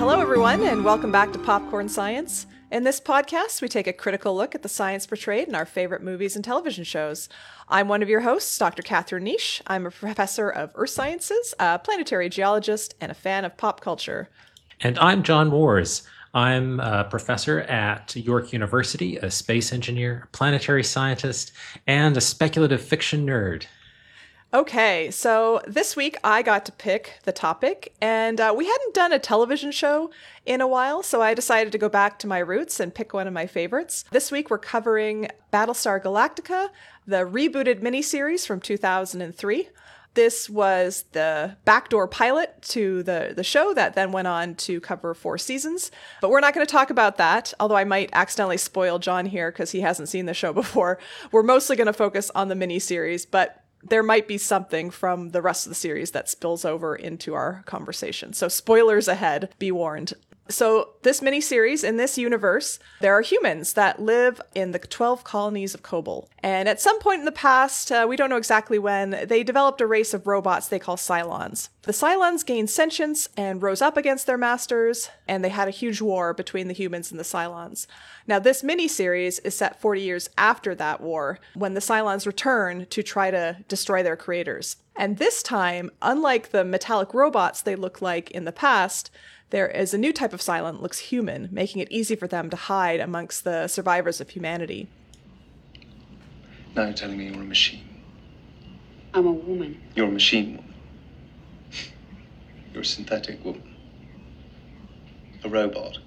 Hello, everyone, and welcome back to Popcorn Science. In this podcast, we take a critical look at the science portrayed in our favorite movies and television shows. I'm one of your hosts, Dr. Catherine Niche. I'm a professor of earth sciences, a planetary geologist, and a fan of pop culture. And I'm John Moores. I'm a professor at York University, a space engineer, a planetary scientist, and a speculative fiction nerd. Okay, so this week I got to pick the topic, and we hadn't done a television show in a while, so I decided to go back to my roots and pick one of my favorites. This week we're covering Battlestar Galactica, the rebooted miniseries from 2003. This was the backdoor pilot to the show that then went on to cover 4 seasons. But we're not going to talk about that, although I might accidentally spoil John here because he hasn't seen the show before. We're mostly going to focus on the miniseries, but there might be something from the rest of the series that spills over into our conversation. So spoilers ahead, be warned. So this miniseries, in this universe, there are humans that live in the 12 colonies of Kobol. And at some point in the past, we don't know exactly when, they developed a race of robots they call Cylons. The Cylons gained sentience and rose up against their masters, and they had a huge war between the humans and the Cylons. Now, this miniseries is set 40 years after that war, when the Cylons return to try to destroy their creators. And this time, unlike the metallic robots they look like in the past, there is a new type of Cylon that looks human, making it easy for them to hide amongst the survivors of humanity. Now you're telling me you're a machine. I'm a woman. You're a machine woman. You're a synthetic woman. A robot.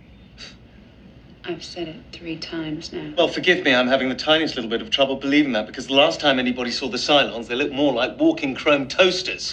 I've said it 3 times now. Well, forgive me, I'm having the tiniest little bit of trouble believing that, because the last time anybody saw the Cylons, they looked more like walking chrome toasters.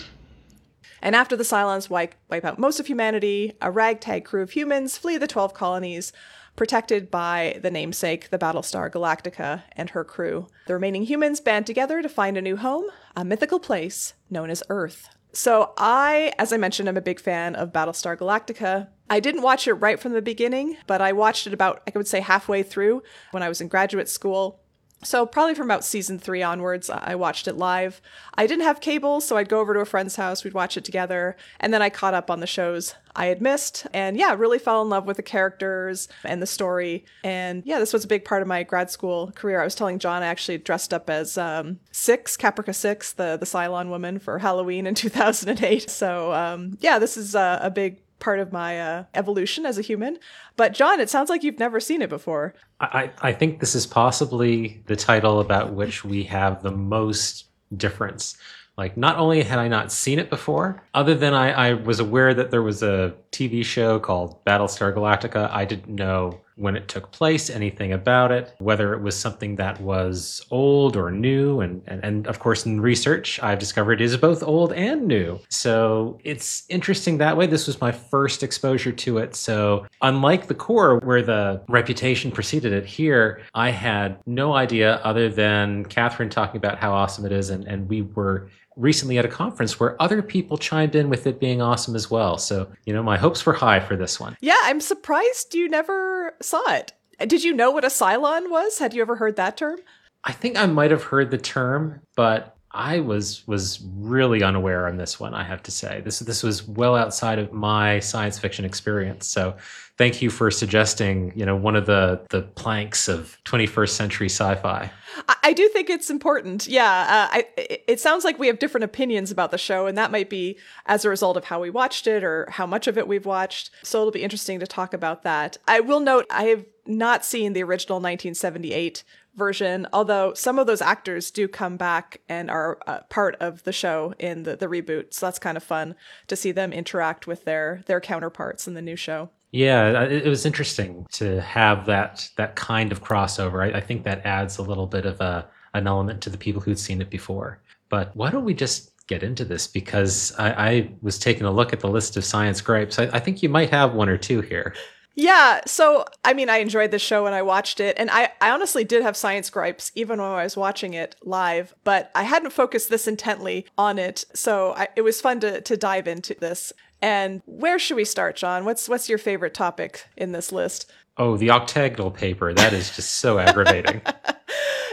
And after the Cylons wipe out most of humanity, a ragtag crew of humans flee the 12 colonies, protected by the namesake, the Battlestar Galactica, and her crew. The remaining humans band together to find a new home, a mythical place known as Earth. So I, as I mentioned, I'm a big fan of Battlestar Galactica. I didn't watch it right from the beginning, but I watched it about, I would say, halfway through when I was in graduate school. So probably from about season 3 onwards, I watched it live. I didn't have cable, so I'd go over to a friend's house, we'd watch it together, and then I caught up on the shows I had missed. And yeah, really fell in love with the characters and the story. And yeah, this was a big part of my grad school career. I was telling John I actually dressed up as Caprica Six, the Cylon woman, for Halloween in 2008. So yeah, this is a big part of my evolution as a human. But John, it sounds like you've never seen it before. I think this is possibly the title about which we have the most difference. Like, not only had I not seen it before, other than I was aware that there was a TV show called Battlestar Galactica. I didn't know when it took place, anything about it, whether it was something that was old or new. And of course, in research, I've discovered it is both old and new. So it's interesting that way. This was my first exposure to it. So unlike the core, where the reputation preceded it, here, I had no idea other than Catherine talking about how awesome it is. And we were recently at a conference where other people chimed in with it being awesome as well. So, my hopes were high for this one. Yeah, I'm surprised you never saw it. Did you know what a Cylon was? Had you ever heard that term? I think I might have heard the term, but I was really unaware on this one, I have to say. This was well outside of my science fiction experience. So thank you for suggesting, one of the planks of 21st century sci-fi. I do think it's important. Yeah, it sounds like we have different opinions about the show, and that might be as a result of how we watched it or how much of it we've watched. So it'll be interesting to talk about that. I will note I have not seen the original 1978 version, although some of those actors do come back and are part of the show in the reboot. So that's kind of fun to see them interact with their counterparts in the new show. Yeah, it was interesting to have that kind of crossover. I think that adds a little bit of an element to the people who'd seen it before. But why don't we just get into this? Because I was taking a look at the list of science gripes. I think you might have 1 or 2 here. Yeah, so, I enjoyed the show when I watched it, and I honestly did have science gripes even when I was watching it live, but I hadn't focused this intently on it, so it was fun to dive into this. And where should we start, John? What's your favorite topic in this list? Oh, the octagonal paper. That is just so aggravating.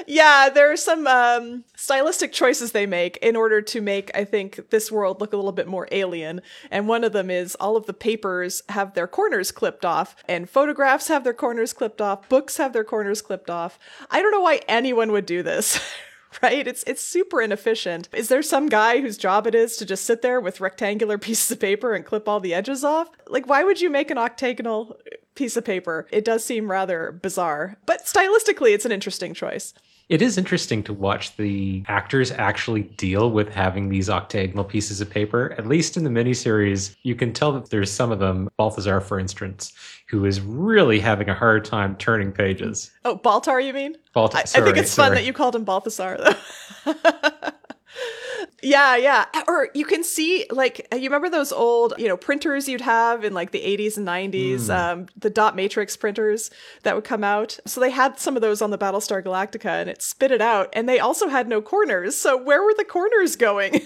Yeah, there are some stylistic choices they make in order to make, I think, this world look a little bit more alien. And one of them is all of the papers have their corners clipped off, and photographs have their corners clipped off, books have their corners clipped off. I don't know why anyone would do this. Right? It's super inefficient. Is there some guy whose job it is to just sit there with rectangular pieces of paper and clip all the edges off? Like, why would you make an octagonal piece of paper? It does seem rather bizarre, but stylistically, it's an interesting choice. It is interesting to watch the actors actually deal with having these octagonal pieces of paper. At least in the miniseries, you can tell that there's some of them, Balthazar, for instance, who is really having a hard time turning pages. Oh, Baltar, you mean? Baltar, I think it's fun that you called him Balthazar, though. Yeah. Or you can see, like, you remember those old, printers you'd have in like the 80s and 90s, the dot matrix printers that would come out. So they had some of those on the Battlestar Galactica and it spit it out. And they also had no corners. So where were the corners going?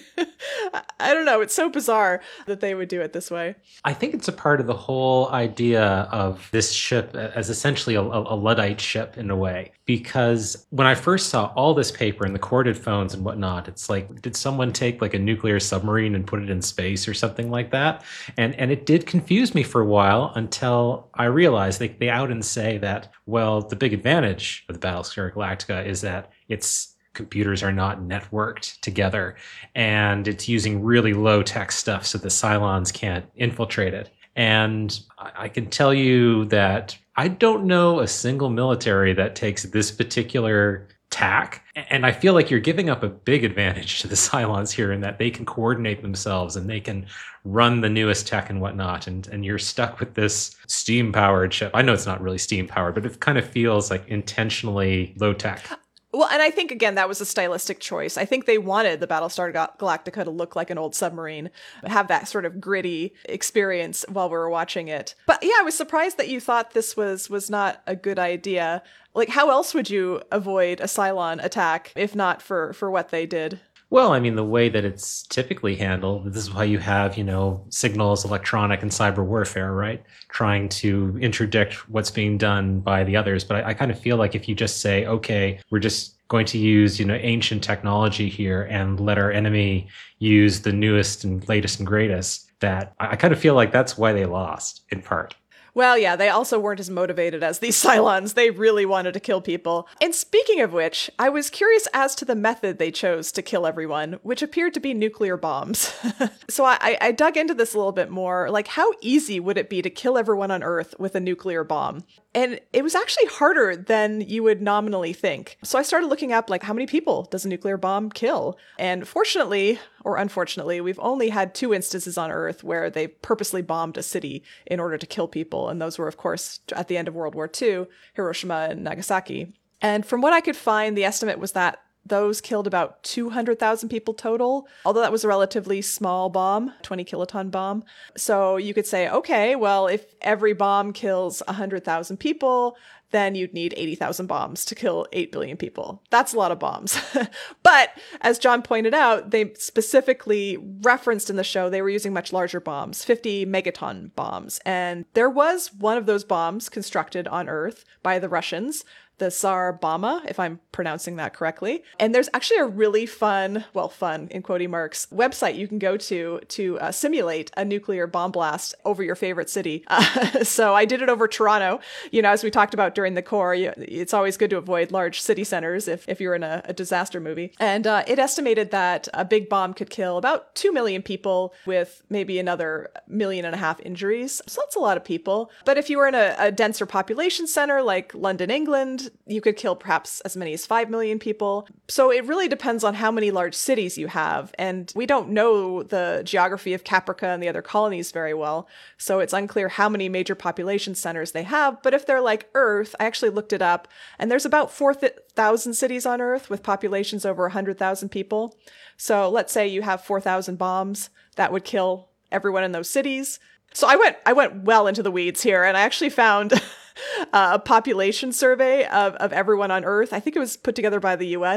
I don't know. It's so bizarre that they would do it this way. I think it's a part of the whole idea of this ship as essentially a Luddite ship in a way. Because when I first saw all this paper and the corded phones and whatnot, it's like, did someone take like a nuclear submarine and put it in space or something like that? And it did confuse me for a while until I realized they out and say that, well, the big advantage of the Battlestar Galactica is that its computers are not networked together and it's using really low tech stuff so the Cylons can't infiltrate it. And I can tell you that I don't know a single military that takes this particular tack. And I feel like you're giving up a big advantage to the Cylons here in that they can coordinate themselves and they can run the newest tech and whatnot. And you're stuck with this steam-powered ship. I know it's not really steam-powered, but it kind of feels like intentionally low tech. Well, and I think, again, that was a stylistic choice. I think they wanted the Battlestar Galactica to look like an old submarine, have that sort of gritty experience while we were watching it. But yeah, I was surprised that you thought this was not a good idea. Like, how else would you avoid a Cylon attack if not for what they did? Well, I mean, the way that it's typically handled, this is why you have, signals, electronic, and cyber warfare, right? Trying to interdict what's being done by the others. But I kind of feel like if you just say, okay, we're just going to use, ancient technology here and let our enemy use the newest and latest and greatest, that I kind of feel like that's why they lost, in part. Well, yeah, they also weren't as motivated as these Cylons. They really wanted to kill people. And speaking of which, I was curious as to the method they chose to kill everyone, which appeared to be nuclear bombs. So I dug into this a little bit more. Like, how easy would it be to kill everyone on Earth with a nuclear bomb? And it was actually harder than you would nominally think. So I started looking up, like, how many people does a nuclear bomb kill? And fortunately, or unfortunately, we've only had 2 instances on Earth where they purposely bombed a city in order to kill people. And those were, of course, at the end of World War II, Hiroshima and Nagasaki. And from what I could find, the estimate was that those killed about 200,000 people total, although that was a relatively small bomb, 20 kiloton bomb. So you could say, okay, well, if every bomb kills 100,000 people, then you'd need 80,000 bombs to kill 8 billion people. That's a lot of bombs. But as John pointed out, they specifically referenced in the show they were using much larger bombs, 50 megaton bombs. And there was one of those bombs constructed on Earth by the Russians, the Tsar Bomba, if I'm pronouncing that correctly. And there's actually a really fun in quoting marks, website you can go to simulate a nuclear bomb blast over your favorite city. So I did it over Toronto. As we talked about during the core, it's always good to avoid large city centers if you're in a disaster movie. And it estimated that a big bomb could kill about 2 million people with maybe another 1.5 million injuries. So that's a lot of people. But if you were in a denser population center like London, England, you could kill perhaps as many as 5 million people. So it really depends on how many large cities you have. And we don't know the geography of Caprica and the other colonies very well. So it's unclear how many major population centers they have. But if they're like Earth, I actually looked it up, and there's about 4,000 cities on Earth with populations over 100,000 people. So let's say you have 4,000 bombs that would kill everyone in those cities. So I went well into the weeds here, and I actually found a population survey of everyone on Earth. I think it was put together by the UN.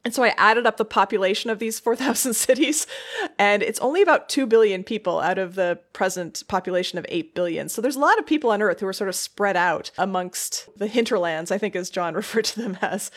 And so I added up the population of these 4,000 cities, and it's only about 2 billion people out of the present population of 8 billion. So there's a lot of people on Earth who are sort of spread out amongst the hinterlands, I think as John referred to them as.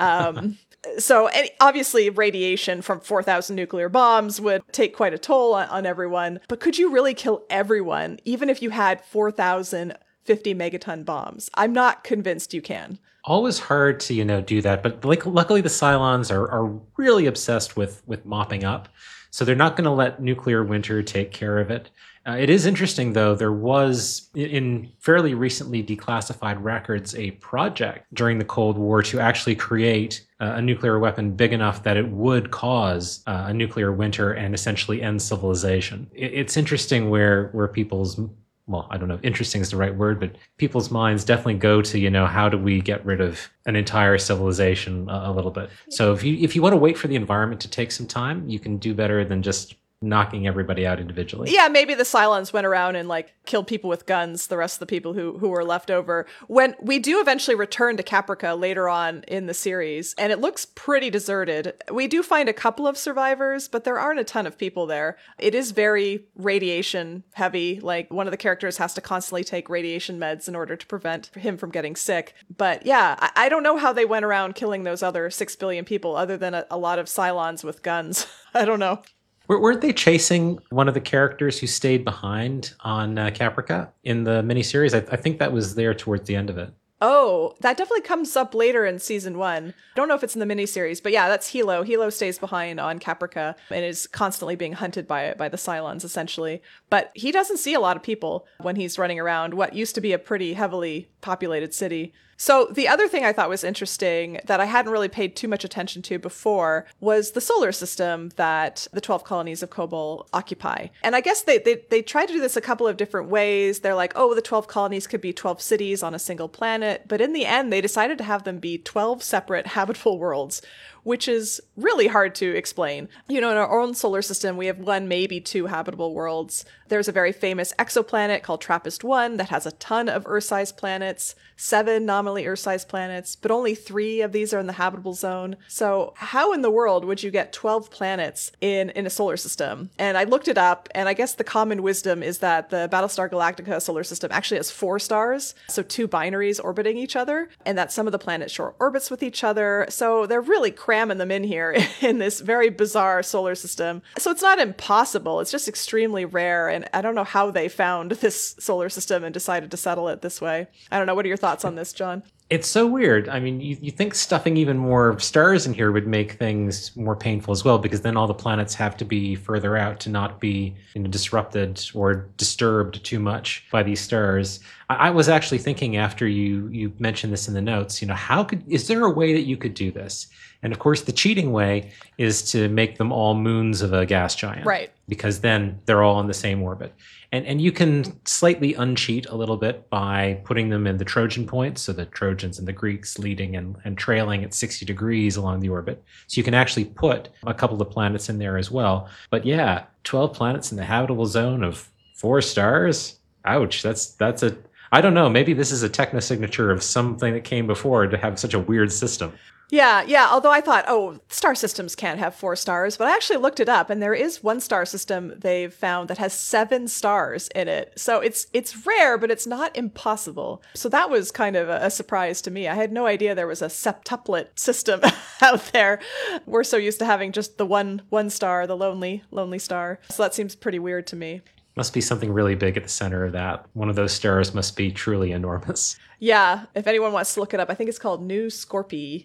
So and obviously radiation from 4,000 nuclear bombs would take quite a toll on everyone. But could you really kill everyone, even if you had 4,000 50 megaton bombs? I'm not convinced you can. Always hard to, do that. But luckily the Cylons are really obsessed with mopping up. So they're not going to let nuclear winter take care of it. It is interesting, though, there was, in fairly recently declassified records, a project during the Cold War to actually create a nuclear weapon big enough that it would cause a nuclear winter and essentially end civilization. It's interesting where people's, well, I don't know if interesting is the right word, but people's minds definitely go to, how do we get rid of an entire civilization a little bit. So if you want to wait for the environment to take some time, you can do better than just knocking everybody out individually. Yeah, maybe the Cylons went around and killed people with guns, the rest of the people who were left over. When we do eventually return to Caprica later on in the series, and it looks pretty deserted. We do find a couple of survivors, but there aren't a ton of people there. It is very radiation heavy. One of the characters has to constantly take radiation meds in order to prevent him from getting sick. But yeah, I don't know how they went around killing those other 6 billion people other than a lot of Cylons with guns. I don't know. Weren't they chasing one of the characters who stayed behind on Caprica in the miniseries? I think that was there towards the end of it. Oh, that definitely comes up later in season 1. I don't know if it's in the miniseries, but yeah, that's Hilo. Hilo stays behind on Caprica and is constantly being hunted by the Cylons, essentially. But he doesn't see a lot of people when he's running around what used to be a pretty heavily populated city. So the other thing I thought was interesting that I hadn't really paid too much attention to before was the solar system that the 12 colonies of Kobol occupy. And I guess they tried to do this a couple of different ways. They're like, oh, the 12 colonies could be 12 cities on a single planet. But in the end, they decided to have them be 12 separate habitable worlds, which is really hard to explain. In our own solar system, we have 1, maybe 2 habitable worlds. There's a very famous exoplanet called TRAPPIST-1 that has a ton of Earth-sized planets, 7 nominally Earth-sized planets, but only 3 of these are in the habitable zone. So how in the world would you get 12 planets in a solar system? And I looked it up, and I guess the common wisdom is that the Battlestar Galactica solar system actually has 4 stars, so 2 binaries orbiting each other, and that some of the planets share orbits with each other. So they're really cramming them in here in this very bizarre solar system. So it's not impossible, it's just extremely rare, and I don't know how they found this solar system and decided to settle it this way. I don't know, what are your thoughts on this, John? It's so weird. I mean, you think stuffing even more stars in here would make things more painful as well, because then all the planets have to be further out to not be disrupted or disturbed too much by these stars. I was actually thinking after you mentioned this in the notes, is there a way that you could do this? And of course, the cheating way is to make them all moons of a gas giant. Right. Because then they're all in the same orbit. And you can slightly uncheat a little bit by putting them in the Trojan points, so the Trojans and the Greeks leading and trailing at 60 degrees along the orbit. So you can actually put a couple of planets in there as well. But yeah, 12 planets in the habitable zone of 4 stars? Ouch, that's a... I don't know, maybe this is a technosignature of something that came before to have such a weird system. Yeah. Although I thought, star systems can't have 4 stars, but I actually looked it up, and there is one star system they've found that has 7 stars in it. So it's rare, but it's not impossible. So that was kind of a surprise to me. I had no idea there was a septuplet system out there. We're so used to having just the one star, the lonely star. So that seems pretty weird to me. Must be something really big at the center of that. One of those stars must be truly enormous. Yeah, if anyone wants to look it up, I think it's called New Scorpii.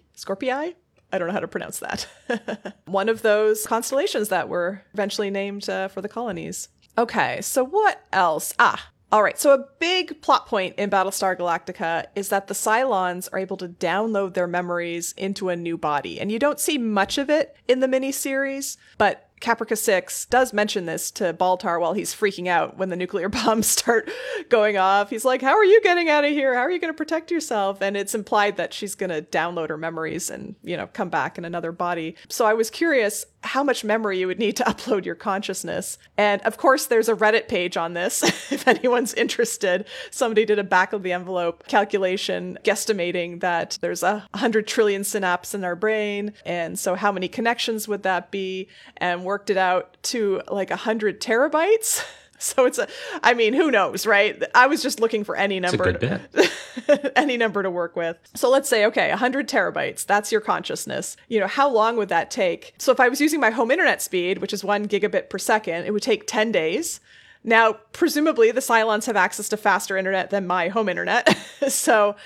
I don't know how to pronounce that. One of those constellations that were eventually named for the colonies. Okay, so what else? All right, so a big plot point in Battlestar Galactica is that the Cylons are able to download their memories into a new body. And you don't see much of it in the miniseries, but Caprica 6 does mention this to Baltar while he's freaking out when the nuclear bombs start going off. He's like, how are you getting out of here? How are you going to protect yourself? And it's implied that she's going to download her memories and, come back in another body. So I was curious, how much memory you would need to upload your consciousness. And of course, there's a Reddit page on this, if anyone's interested. Somebody did a back of the envelope calculation guesstimating that there's 100 trillion synapses in our brain. And so how many connections would that be? And worked it out to like 100 terabytes. So who knows, right? I was just looking for any number. It's a good bit. Any number to work with. So let's say, okay, 100 terabytes, that's your consciousness. How long would that take? So if I was using my home internet speed, which is 1 gigabit per second, it would take 10 days. Now, presumably the Cylons have access to faster internet than my home internet. So,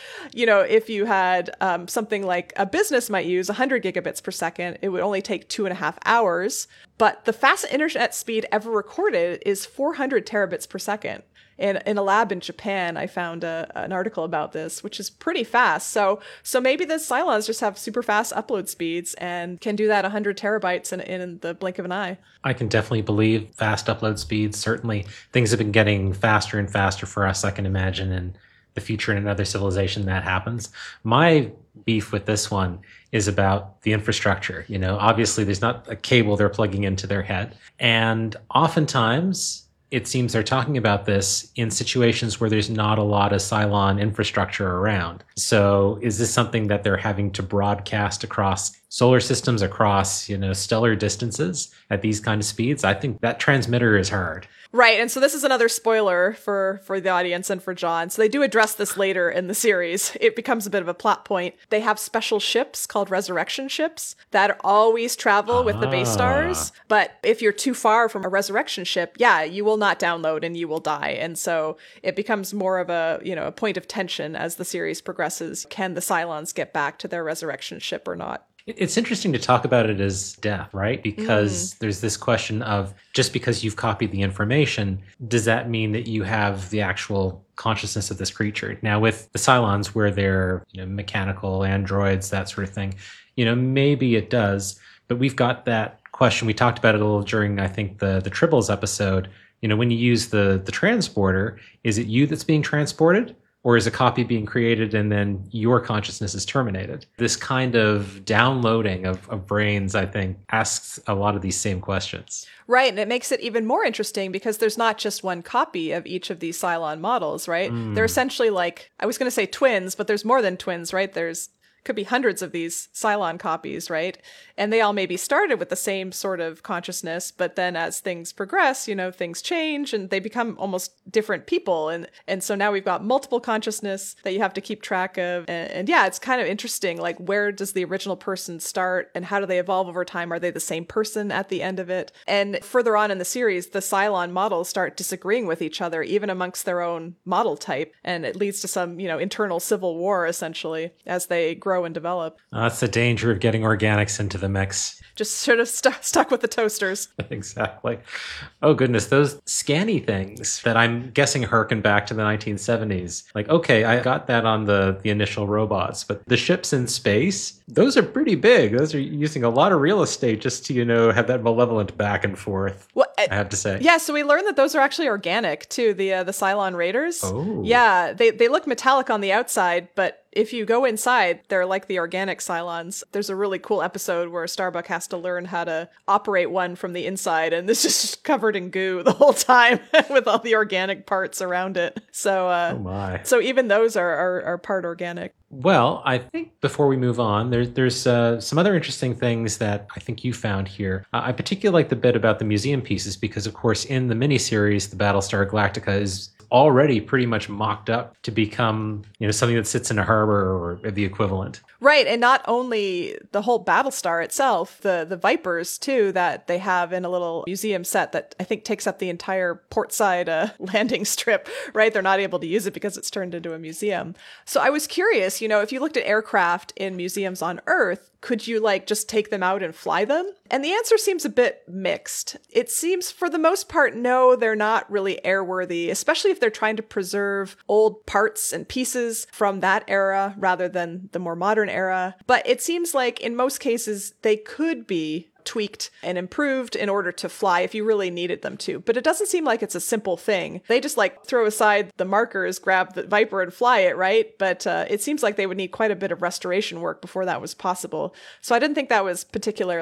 if you had something like a business might use 100 gigabits per second, it would only take 2.5 hours. But the fastest internet speed ever recorded is 400 terabits per second. In a lab in Japan, I found an article about this, which is pretty fast. So maybe the Cylons just have super fast upload speeds and can do that 100 terabytes in the blink of an eye. I can definitely believe fast upload speeds. Certainly, things have been getting faster and faster for us. I can imagine in the future in another civilization that happens. My beef with this one is about the infrastructure. Obviously, there's not a cable they're plugging into their head. And oftentimes, it seems they're talking about this in situations where there's not a lot of Cylon infrastructure around. So is this something that they're having to broadcast across solar systems, across, stellar distances at these kind of speeds? I think that transmitter is hard. Right. And so this is another spoiler for the audience and for John. So they do address this later in the series. It becomes a bit of a plot point. They have special ships called resurrection ships that always travel with the base stars. But if you're too far from a resurrection ship, you will not download and you will die. And so it becomes more of a point of tension as the series progresses. Can the Cylons get back to their resurrection ship or not? It's interesting to talk about it as death, right? Because there's this question of just because you've copied the information, does that mean that you have the actual consciousness of this creature? Now, with the Cylons, where they're mechanical androids, that sort of thing, maybe it does. But we've got that question. We talked about it a little during, I think, the Tribbles episode. When you use the transporter, is it you that's being transported? Or is a copy being created and then your consciousness is terminated? This kind of downloading of brains, I think, asks a lot of these same questions. Right. And it makes it even more interesting because there's not just one copy of each of these Cylon models, right? They're essentially like, I was going to say twins, but there's more than twins, right? Could be hundreds of these Cylon copies, right? And they all maybe started with the same sort of consciousness, but then as things progress, things change and they become almost different people. And so now we've got multiple consciousness that you have to keep track of. And it's kind of interesting. Like, where does the original person start and how do they evolve over time? Are they the same person at the end of it? And further on in the series, the Cylon models start disagreeing with each other, even amongst their own model type. And it leads to some, internal civil war, essentially, as they grow and develop. That's the danger of getting organics into the mix. Just sort of stuck with the toasters. Exactly. Oh, goodness. Those scanny things that I'm guessing harken back to the 1970s. Like, okay, I got that on the initial robots, but the ships in space, those are pretty big. Those are using a lot of real estate just to, have that malevolent back and forth, I have to say. Yeah, so we learned that those are actually organic, too, the Cylon Raiders. Oh. Yeah, they look metallic on the outside, but if you go inside, they're like the organic Cylons. There's a really cool episode where Starbuck has to learn how to operate one from the inside, and this is just covered in goo the whole time with all the organic parts around it. So, oh my. So even those are part organic. Well, I think before we move on, there's some other interesting things that I think you found here. I particularly like the bit about the museum pieces because, of course, in the miniseries, the Battlestar Galactica is already pretty much mocked up to become, something that sits in a harbor or the equivalent. Right, and not only the whole Battlestar itself, the Vipers, too, that they have in a little museum set that I think takes up the entire portside landing strip, right? They're not able to use it because it's turned into a museum. So I was curious, if you looked at aircraft in museums on Earth, could you just take them out and fly them? And the answer seems a bit mixed. It seems for the most part, no, they're not really airworthy, especially if they're trying to preserve old parts and pieces from that era rather than the more modern era. But it seems like in most cases, they could be tweaked and improved in order to fly if you really needed them to. But it doesn't seem like it's a simple thing. They just throw aside the markers, grab the Viper and fly it, right? But it seems like they would need quite a bit of restoration work before that was possible. So I didn't think that was particularly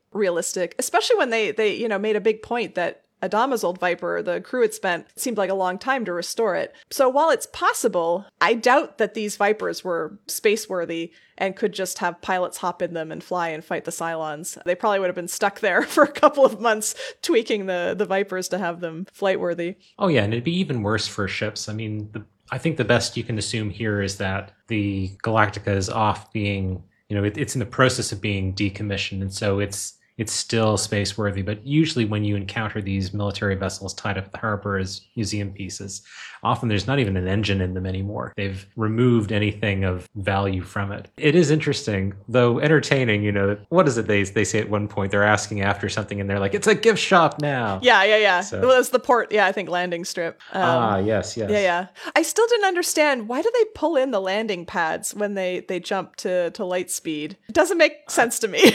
realistic, especially when they made a big point that Adama's old Viper, the crew had spent, seemed like a long time to restore it. So while it's possible, I doubt that these Vipers were space-worthy and could just have pilots hop in them and fly and fight the Cylons. They probably would have been stuck there for a couple of months tweaking the Vipers to have them flight-worthy. Oh yeah, and it'd be even worse for ships. I mean, I think the best you can assume here is that the Galactica is off being, it's in the process of being decommissioned, and so it's still space worthy. But usually when you encounter these military vessels tied up at the harbor as museum pieces, often there's not even an engine in them anymore. They've removed anything of value from it. It is interesting, though entertaining. What is it they say at one point? They're asking after something and they're like, it's a gift shop now. Yeah. So, well, it's the port, I think landing strip. Yes. Yeah. I still didn't understand, why do they pull in the landing pads when they jump to light speed? It doesn't make sense to me.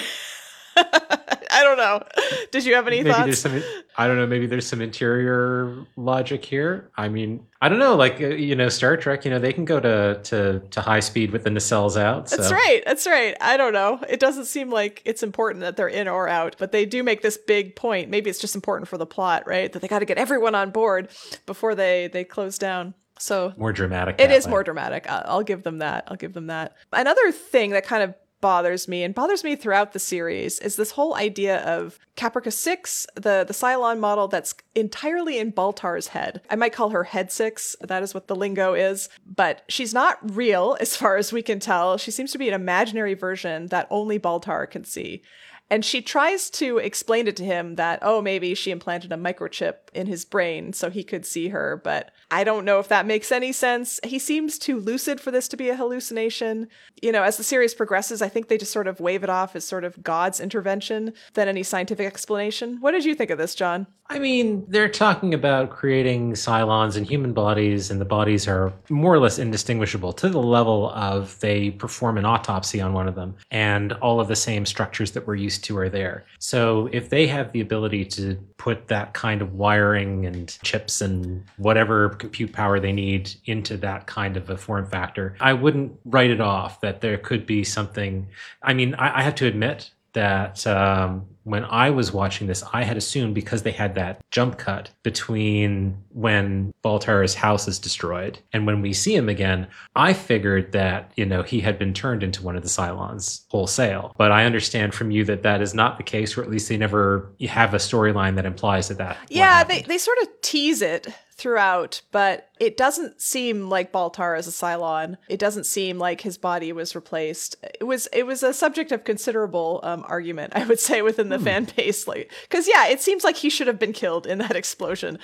I don't know. Did you have any thoughts? Maybe there's some interior logic here. I mean, I don't know, Star Trek, they can go to high speed with the nacelles out. So. That's right. I don't know. It doesn't seem like it's important that they're in or out, but they do make this big point. Maybe it's just important for the plot, right? That they got to get everyone on board before they close down. So more dramatic. It is more dramatic. I'll give them that. Another thing that kind of bothers me throughout the series is this whole idea of Caprica 6, the Cylon model that's entirely in Baltar's head. I might call her Head 6. That is what the lingo is. But she's not real as far as we can tell. She seems to be an imaginary version that only Baltar can see. And she tries to explain it to him that, maybe she implanted a microchip in his brain so he could see her. But I don't know if that makes any sense. He seems too lucid for this to be a hallucination. As the series progresses, I think they just sort of wave it off as sort of God's intervention than any scientific explanation. What did you think of this, John? I mean, they're talking about creating Cylons in human bodies, and the bodies are more or less indistinguishable to the level of they perform an autopsy on one of them, and all of the same structures that we're used to are there. So if they have the ability to put that kind of wiring and chips and whatever compute power they need into that kind of a form factor, I wouldn't write it off that there could be something. I mean, I have to admit that when I was watching this, I had assumed, because they had that jump cut between when Baltar's house is destroyed and when we see him again, I figured that, he had been turned into one of the Cylons wholesale. But I understand from you that is not the case, or at least they never have a storyline that implies that. Yeah, they sort of tease it throughout, but it doesn't seem like Baltar is a Cylon. It doesn't seem like his body was replaced. It was a subject of considerable argument, I would say, within the fan base, because it seems like he should have been killed in that explosion,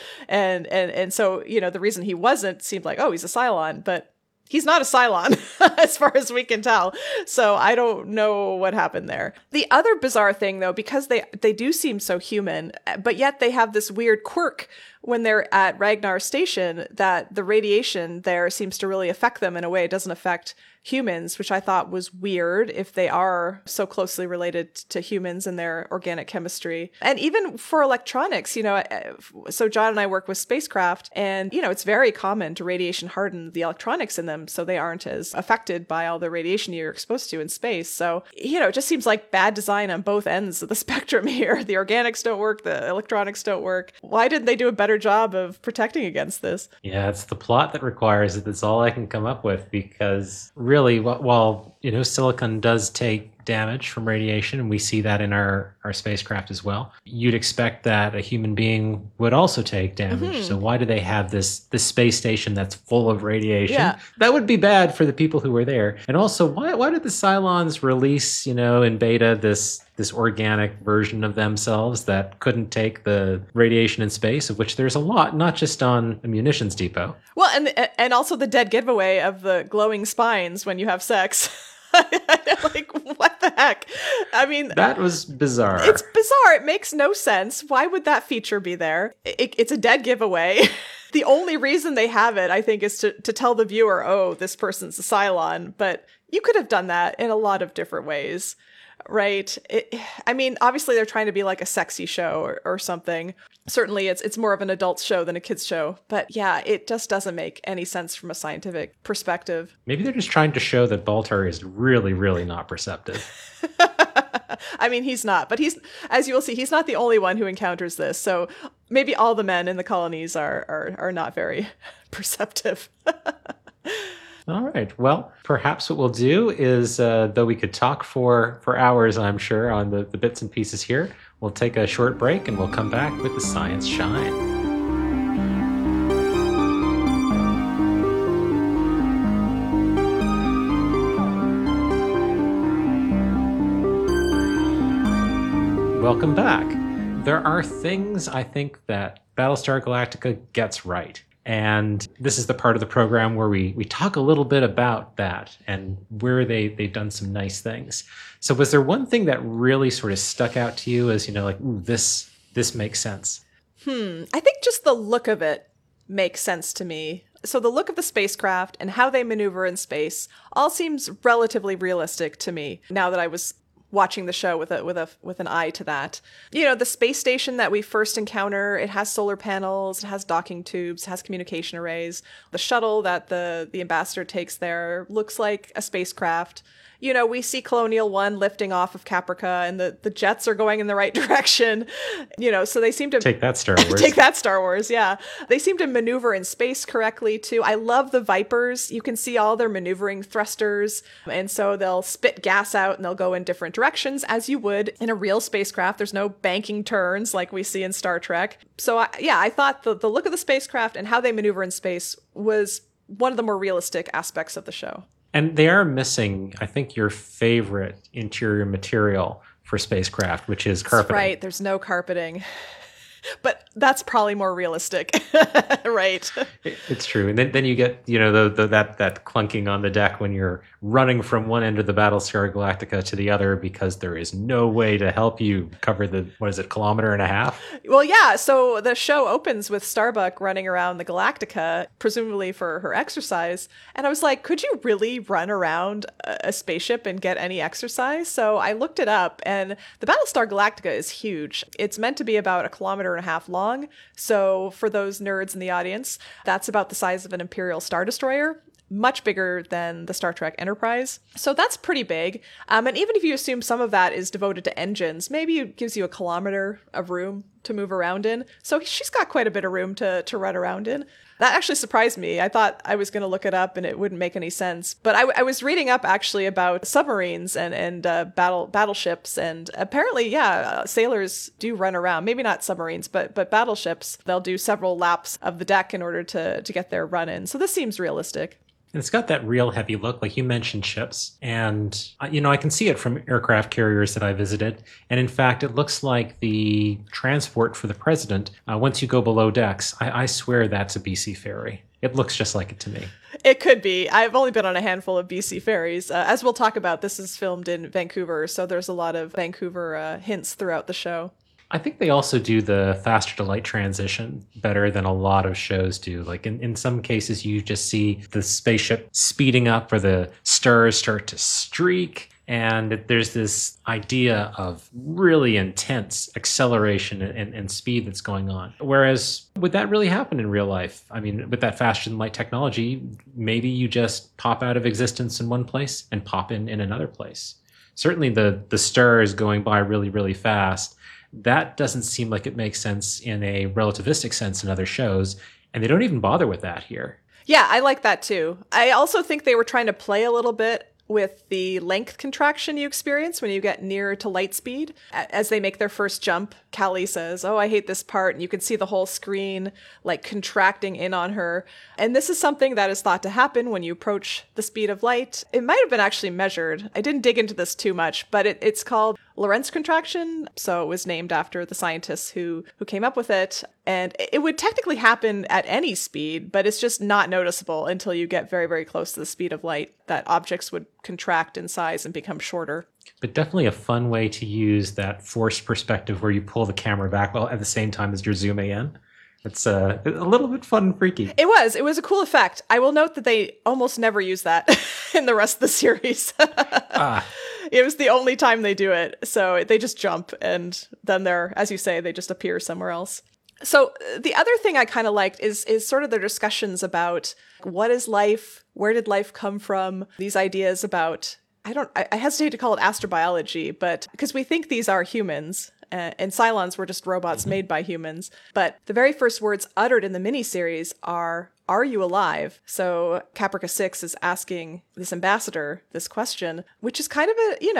and so the reason he wasn't seemed like, he's a Cylon, but he's not a Cylon as far as we can tell. So I don't know what happened there. The other bizarre thing, though, because they do seem so human, but yet they have this weird quirk when they're at Ragnar Station, that the radiation there seems to really affect them in a way it doesn't affect humans, which I thought was weird if they are so closely related to humans and their organic chemistry. And even for electronics, so John and I work with spacecraft, and, it's very common to radiation harden the electronics in them so they aren't as affected by all the radiation you're exposed to in space. So, it just seems like bad design on both ends of the spectrum here. The organics don't work, the electronics don't work. Why didn't they do a better job of protecting against this? Yeah, it's the plot that requires it. That's all I can come up with, because really, while silicon does take damage from radiation, and we see that in our spacecraft as well, you'd expect that a human being would also take damage. Mm-hmm. So why do they have this space station that's full of radiation? Yeah. That would be bad for the people who were there. And also, why did the Cylons release, in beta, this organic version of themselves that couldn't take the radiation in space, of which there's a lot, not just on a munitions depot? Well, and also the dead giveaway of the glowing spines when you have sex. Like, what the heck? I mean, that was bizarre. It's bizarre. It makes no sense. Why would that feature be there? It's a dead giveaway. The only reason they have it, I think, is to tell the viewer, this person's a Cylon. But you could have done that in a lot of different ways, right? Obviously they're trying to be like a sexy show or something. Certainly it's more of an adult show than a kid's show. But yeah, it just doesn't make any sense from a scientific perspective. Maybe they're just trying to show that Baltar is really, really not perceptive. I mean, he's not, but as you will see, he's not the only one who encounters this. So maybe all the men in the colonies are not very perceptive. All right. Well, perhaps what we'll do is, though we could talk for hours, I'm sure, on the bits and pieces here, we'll take a short break and we'll come back with the Science Shine. Welcome back. There are things I think that Battlestar Galactica gets right. And this is the part of the program where we talk a little bit about that and where they've done some nice things. So was there one thing that really sort of stuck out to you as, like, ooh, this makes sense? I think just the look of it makes sense to me. So the look of the spacecraft and how they maneuver in space all seems relatively realistic to me now that I was watching the show with an eye to that. The space station that we first encounter, it has solar panels, it has docking tubes, it has communication arrays. The shuttle that the ambassador takes there looks like a spacecraft. We see Colonial 1 lifting off of Caprica, and the jets are going in the right direction. So they seem to take that Star Wars. Take that Star Wars, yeah. They seem to maneuver in space correctly too. I love the Vipers. You can see all their maneuvering thrusters, and so they'll spit gas out and they'll go in different directions as you would in a real spacecraft. There's no banking turns like we see in Star Trek. So I thought the look of the spacecraft and how they maneuver in space was one of the more realistic aspects of the show. And they are missing, I think, your favorite interior material for spacecraft, which is carpeting. That's right. There's no carpeting. But that's probably more realistic, right? It's true. And then you get, that clunking on the deck when you're running from one end of the Battlestar Galactica to the other because there is no way to help you cover the, kilometer and a half? Well, yeah. So the show opens with Starbuck running around the Galactica, presumably for her exercise. And I was like, could you really run around a spaceship and get any exercise? So I looked it up, and the Battlestar Galactica is huge. It's meant to be about 1.5 kilometers long. So for those nerds in the audience, that's about the size of an Imperial Star Destroyer, much bigger than the Star Trek Enterprise. So that's pretty big. And even if you assume some of that is devoted to engines, maybe it gives you 1 kilometer of room to move around in. So she's got quite a bit of room to run around in. That actually surprised me. I thought I was going to look it up and it wouldn't make any sense. But I was reading up actually about submarines and battleships. And apparently, sailors do run around. Maybe not submarines, but battleships. They'll do several laps of the deck in order to get their run in. So this seems realistic. And it's got that real heavy look, like you mentioned ships. And, I can see it from aircraft carriers that I visited. And in fact, it looks like the transport for the president, once you go below decks, I swear that's a BC ferry. It looks just like it to me. It could be. I've only been on a handful of BC ferries. As we'll talk about, this is filmed in Vancouver, so there's a lot of Vancouver hints throughout the show. I think they also do the faster to light transition better than a lot of shows do. Like in some cases, you just see the spaceship speeding up or the stars start to streak. And there's this idea of really intense acceleration and speed that's going on. Whereas, would that really happen in real life? I mean, with that faster than light technology, maybe you just pop out of existence in one place and pop in another place. Certainly the stars going by really, really fast. That doesn't seem like it makes sense in a relativistic sense in other shows, and they don't even bother with that here. Yeah, I like that too. I also think they were trying to play a little bit with the length contraction you experience when you get near to light speed. As they make their first jump, Callie says, "Oh, I hate this part." And you can see the whole screen like contracting in on her. And this is something that is thought to happen when you approach the speed of light. It might have been actually measured. I didn't dig into this too much, but it's called Lorentz contraction. So it was named after the scientists who came up with it. And it would technically happen at any speed, but it's just not noticeable until you get very, very close to the speed of light, that objects would contract in size and become shorter. But definitely a fun way to use that forced perspective where you pull the camera back while at the same time as you're zooming in. It's a little bit fun and freaky. It was a cool effect. I will note that they almost never use that in the rest of the series. It was the only time they do it. So they just jump and then they're, as you say, they just appear somewhere else. So the other thing I kind of liked is sort of their discussions about what is life? Where did life come from? These ideas about, I hesitate to call it astrobiology, but because we think these are humans, and Cylons were just robots made by humans. But the very first words uttered in the miniseries are you alive? So Caprica 6 is asking this ambassador this question, which is kind of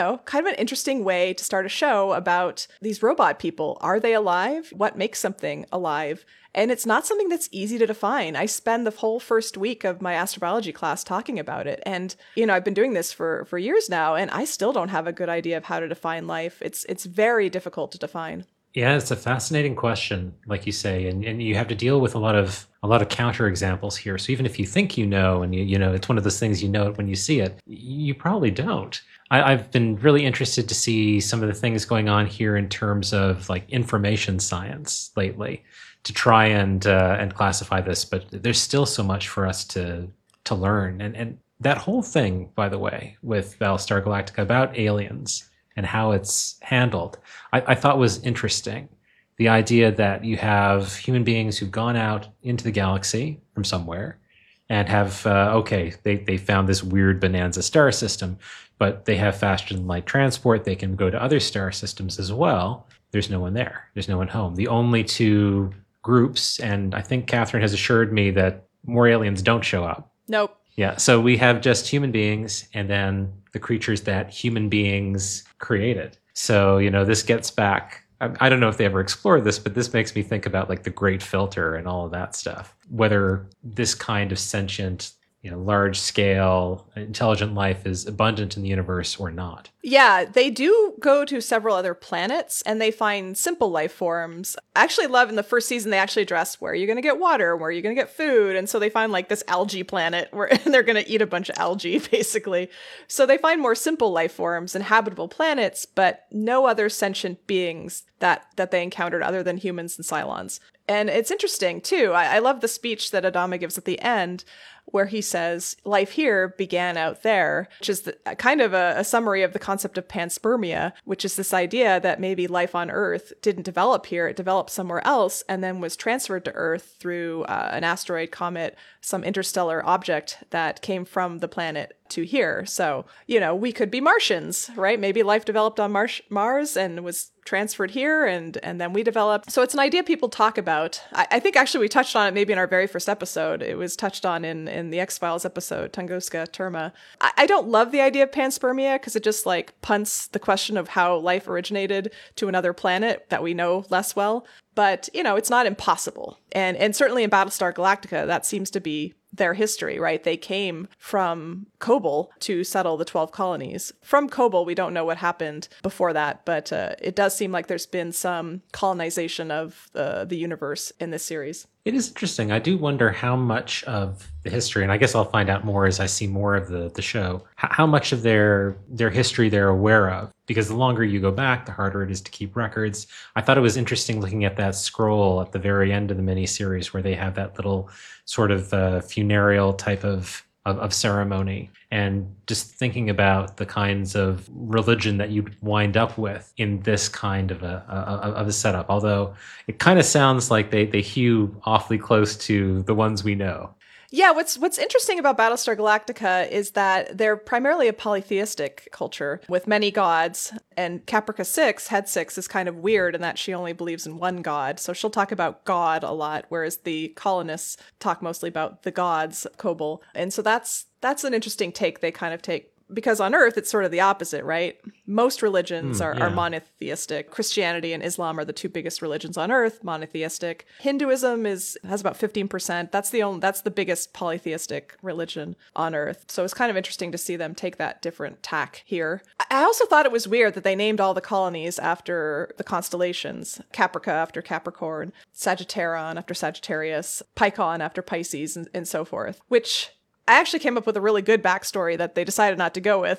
an interesting way to start a show about these robot people. Are they alive? What makes something alive? And it's not something that's easy to define. I spend the whole first week of my astrobiology class talking about it. And, I've been doing this for years now, and I still don't have a good idea of how to define life. It's very difficult to define. Yeah, it's a fascinating question, like you say, and you have to deal with a lot of counterexamples here. So even if you think and it's one of those things when you see it, you probably don't. I've been really interested to see some of the things going on here in terms of like information science lately, to try and classify this, but there's still so much for us to learn. And that whole thing, by the way, with Battlestar Galactica about aliens and how it's handled, I thought was interesting. The idea that you have human beings who've gone out into the galaxy from somewhere and have, they found this weird bonanza star system, but they have faster than light transport. They can go to other star systems as well. There's no one there. There's no one home. The only two groups, and I think Catherine has assured me that more aliens don't show up. Nope. Yeah, so we have just human beings and then the creatures that human beings created. So, this gets back, I don't know if they ever explored this, but this makes me think about like the Great Filter and all of that stuff. Whether this kind of sentient, large scale, intelligent life is abundant in the universe or not. Yeah, they do go to several other planets and they find simple life forms. I actually love in the first season, they actually address where are you going to get water, where are you going to get food. And so they find like this algae planet where they're going to eat a bunch of algae, basically. So they find more simple life forms and habitable planets, but no other sentient beings that they encountered other than humans and Cylons. And it's interesting, too. I love the speech that Adama gives at the end, where he says, life here began out there, which is kind of a summary of the concept of panspermia, which is this idea that maybe life on Earth didn't develop here, it developed somewhere else, and then was transferred to Earth through an asteroid, comet, some interstellar object that came from the planet to here. So, we could be Martians, right? Maybe life developed on Mars and was transferred here, and then we developed. So it's an idea people talk about. I think actually we touched on it maybe in our very first episode. It was touched on in the X-Files episode, Tunguska Terma. I don't love the idea of panspermia because it just like punts the question of how life originated to another planet that we know less well. But, it's not impossible. And certainly in Battlestar Galactica, that seems to be their history, right? They came from Kobol to settle the 12 colonies. From Kobol, we don't know what happened before that, but it does seem like there's been some colonization of the universe in this series. It is interesting. I do wonder how much of the history, and I guess I'll find out more as I see more of the show, how much of their history they're aware of. Because the longer you go back, the harder it is to keep records. I thought it was interesting looking at that scroll at the very end of the miniseries where they have that little sort of funereal type of ceremony, and just thinking about the kinds of religion that you'd wind up with in this kind of a setup. Although it kind of sounds like they hew awfully close to the ones we know. Yeah, what's interesting about Battlestar Galactica is that they're primarily a polytheistic culture with many gods, and Caprica 6, Head 6, is kind of weird in that she only believes in one god, so she'll talk about God a lot, whereas the colonists talk mostly about the gods of Kobol. And so that's an interesting take they kind of take. Because on Earth, it's sort of the opposite, right? Most religions are monotheistic. Christianity and Islam are the two biggest religions on Earth, monotheistic. Hinduism has about 15%. That's the biggest polytheistic religion on Earth. So it's kind of interesting to see them take that different tack here. I also thought it was weird that they named all the colonies after the constellations. Caprica after Capricorn, Sagittarian after Sagittarius, Pycon after Pisces, and so forth, which I actually came up with a really good backstory that they decided not to go with.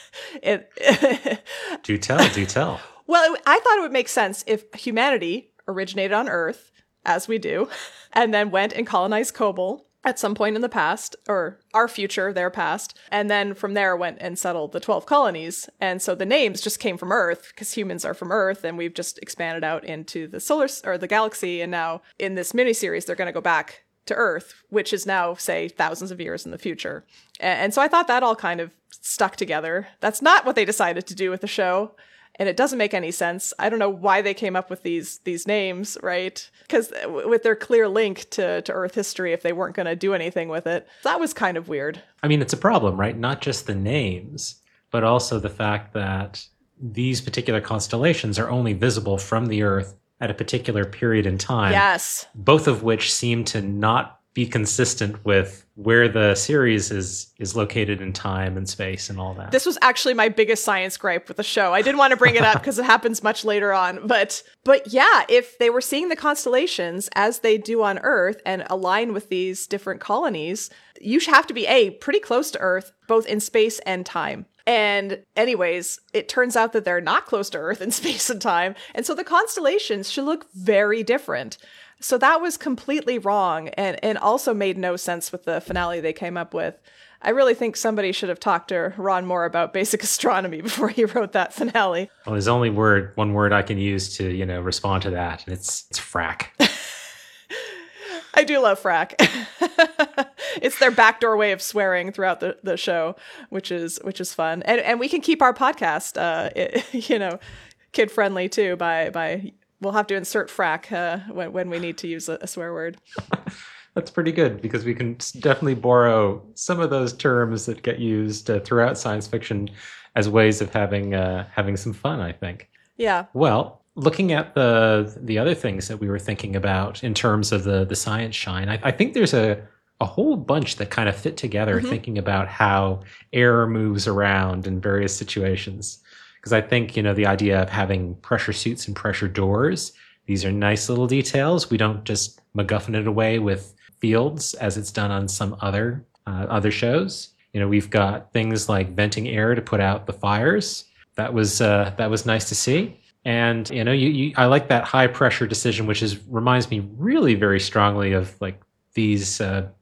Do tell. Well, I thought it would make sense if humanity originated on Earth, as we do, and then went and colonized Kobol at some point in the past, or our future, their past, and then from there went and settled the 12 colonies. And so the names just came from Earth, because humans are from Earth, and we've just expanded out into the the galaxy, and now in this miniseries, they're going to go back to Earth, which is now, say, thousands of years in the future. And so I thought that all kind of stuck together. That's not what they decided to do with the show. And it doesn't make any sense. I don't know why they came up with these names, right? Because with their clear link to Earth history, if they weren't going to do anything with it, that was kind of weird. I mean, it's a problem, right? Not just the names, but also the fact that these particular constellations are only visible from the Earth at a particular period in time. Yes. Both of which seem to not be consistent with where the series is located in time and space and all that. This was actually my biggest science gripe with the show. I didn't want to bring it up because it happens much later on. But yeah, if they were seeing the constellations as they do on Earth and align with these different colonies, you should have to be pretty close to Earth, both in space and time. And anyways, it turns out that they're not close to Earth in space and time. And so the constellations should look very different. So that was completely wrong and also made no sense with the finale they came up with. I really think somebody should have talked to Ron Moore about basic astronomy before he wrote that finale. Well, there's only one word I can use to, respond to that, and it's frack. I do love frack. It's their backdoor way of swearing throughout the show, which is fun. And we can keep our podcast, kid friendly too by we'll have to insert frack when we need to use a swear word. That's pretty good because we can definitely borrow some of those terms that get used throughout science fiction as ways of having some fun, I think. Yeah. Well, looking at the other things that we were thinking about in terms of the science shine, I think there's a whole bunch that kind of fit together, thinking about how air moves around in various situations. Because I think, the idea of having pressure suits and pressure doors, these are nice little details. We don't just MacGuffin it away with fields as it's done on some other shows. We've got things like venting air to put out the fires. That was nice to see. And, I like that high pressure decision, which reminds me really very strongly of like these,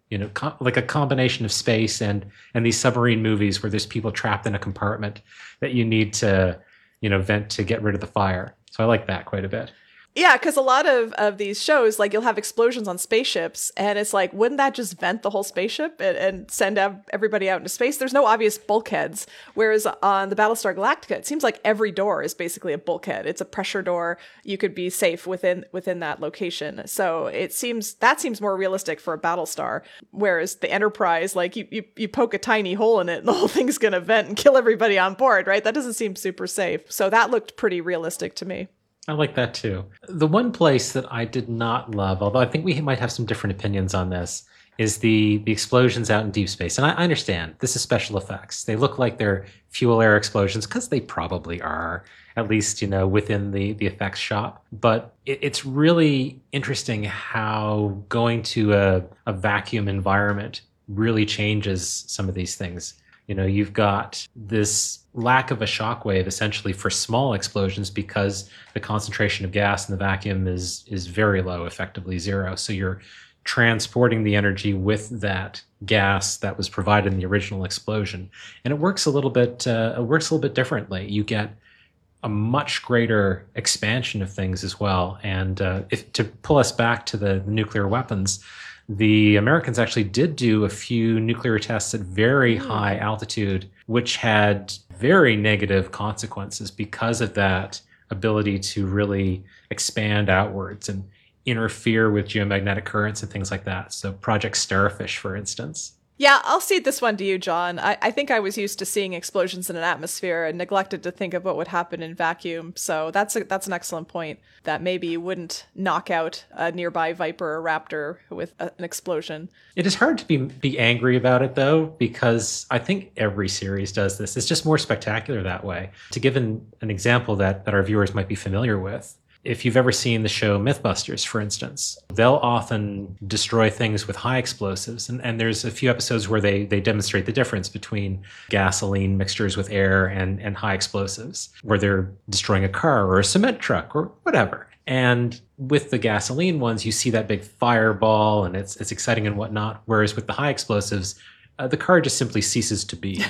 like a combination of space and these submarine movies where there's people trapped in a compartment that you need to, vent to get rid of the fire. So I like that quite a bit. Yeah, because a lot of these shows, like you'll have explosions on spaceships, and it's like, wouldn't that just vent the whole spaceship and send everybody out into space? There's no obvious bulkheads. Whereas on the Battlestar Galactica, it seems like every door is basically a bulkhead. It's a pressure door. You could be safe within that location. So that seems more realistic for a Battlestar. Whereas the Enterprise, like you poke a tiny hole in it, and the whole thing's gonna vent and kill everybody on board, right? That doesn't seem super safe. So that looked pretty realistic to me. I like that too. The one place that I did not love, although I think we might have some different opinions on this, is the explosions out in deep space. And I understand this is special effects. They look like they're fuel air explosions because they probably are, at least, within the effects shop. But it's really interesting how going to a vacuum environment really changes some of these things. You've got this lack of a shockwave essentially for small explosions because the concentration of gas in the vacuum is very low, effectively zero. So you're transporting the energy with that gas that was provided in the original explosion. And it works a little bit differently. You get a much greater expansion of things as well. And to pull us back to the nuclear weapons, the Americans actually did do a few nuclear tests at very high altitude, which had very negative consequences because of that ability to really expand outwards and interfere with geomagnetic currents and things like that. So Project Starfish, for instance. Yeah, I'll cede this one to you, John. I think I was used to seeing explosions in an atmosphere and neglected to think of what would happen in vacuum. So that's an excellent point, that maybe you wouldn't knock out a nearby Viper or Raptor with an explosion. It is hard to be angry about it, though, because I think every series does this. It's just more spectacular that way. To give an example that our viewers might be familiar with, if you've ever seen the show Mythbusters, for instance, they'll often destroy things with high explosives. And there's a few episodes where they demonstrate the difference between gasoline mixtures with air and high explosives, where they're destroying a car or a cement truck or whatever. And with the gasoline ones, you see that big fireball and it's exciting and whatnot. Whereas with the high explosives, the car just simply ceases to be.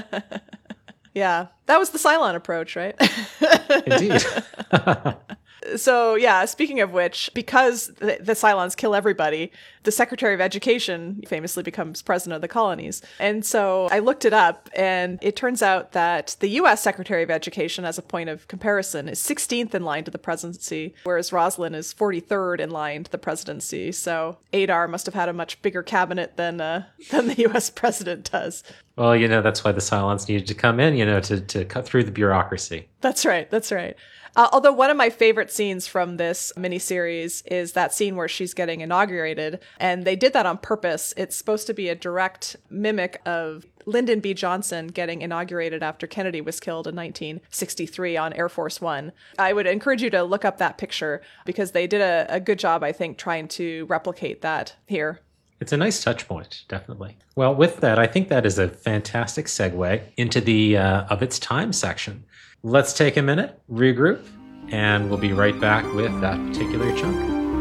Yeah, that was the Cylon approach, right? Indeed. So yeah, speaking of which, because the Cylons kill everybody, the Secretary of Education famously becomes president of the colonies. And so I looked it up, and it turns out that the U.S. Secretary of Education, as a point of comparison, is 16th in line to the presidency, whereas Roslin is 43rd in line to the presidency. So Adar must have had a much bigger cabinet than the U.S. president does. Well, that's why the Cylons needed to come in, to cut through the bureaucracy. That's right. Although one of my favorite scenes from this miniseries is that scene where she's getting inaugurated, and they did that on purpose. It's supposed to be a direct mimic of Lyndon B. Johnson getting inaugurated after Kennedy was killed in 1963 on Air Force One. I would encourage you to look up that picture because they did a good job, I think, trying to replicate that here. It's a nice touch point, definitely. Well, with that, I think that is a fantastic segue into the Of Its Time section. Let's take a minute, regroup, and we'll be right back with that particular chunk.